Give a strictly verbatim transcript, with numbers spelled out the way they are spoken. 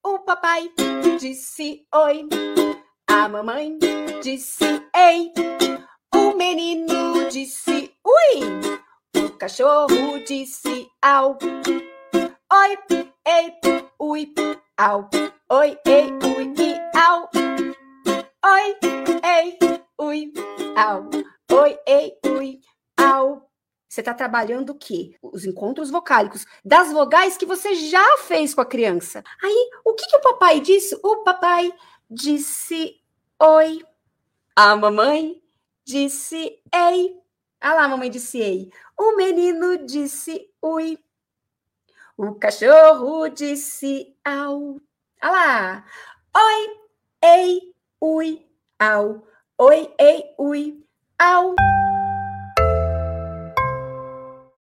O papai disse oi. A mamãe disse ei. O menino disse ui. O cachorro disse au. Oi, ei, ui, au. Oi, ei, ui, e au. Oi, ei, ui, au. Oi, ei, ui, au. Você está trabalhando o quê? Os encontros vocálicos das vogais que você já fez com a criança. Aí, o que, que o papai disse? O papai disse oi. A mamãe disse ei. Ah lá, a mamãe disse ei. O menino disse ui. O cachorro disse au. Ah lá. Oi, ei, ui, au. Oi, ei, ui, au.